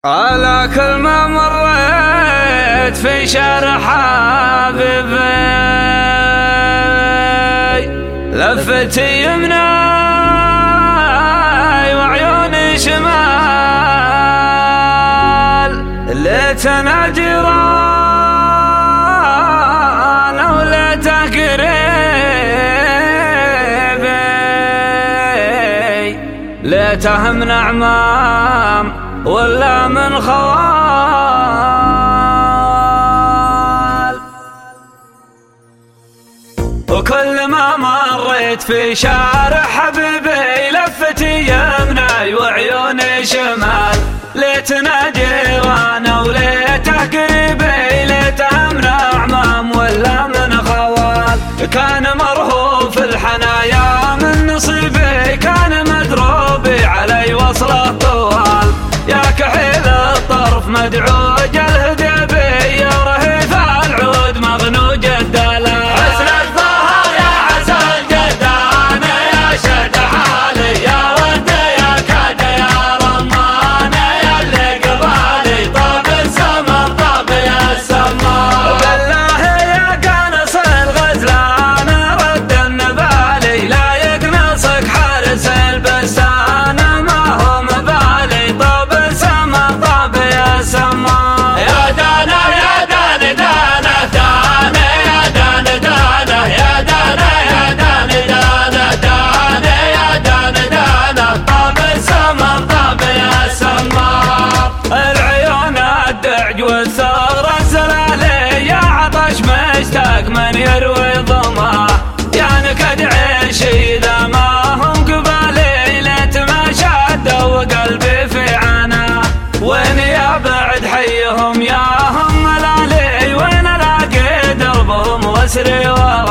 على كل ما مريت في شارع حبيبي لفتي يمناي وعيوني شمال، ليتنا جيران وليته قريبي، ليته من أعمام ولا من خوال. وكل ما مريت في شارع حبيبي لفتي يمناي وعيوني شمال، ليتنا جيران وليته قريبي، ليته من أعمام ولا من خوال. كان مرهوف الحنايا من نصيبي، كان مدروبي علي وصله طوال، يا كحيل الطرف مدعوج الهدبي، يا رهيف العود مغنوج الدلال. حسن الظهر يا عسل جدان يا شد حالي، يا ود يا كاد يا رمان يا اللي قبالي، طاب السمر طاب يا السمار. بالله يا قانص الغزلان رد النبالي، لا يقنصك حارس البستان ما هو مبالي، طاب السمر طاب يا سمار. يا دانا يا دانا دانا دانا يا دانا دانا يا دانا يا دانا دانا دانا يا دانا دانا، طاب السمر طاب يا سمار. العيون الدعج والثغر الزلالي، يا عطش مشتاق من يروي ظماه، يا نكد عيشي إذا ما هم قبالي، ليت ما شدوا وقلبي في عناه. وين يا بعد حيهم يا هم ملالي، وين الاقي دربهم واسري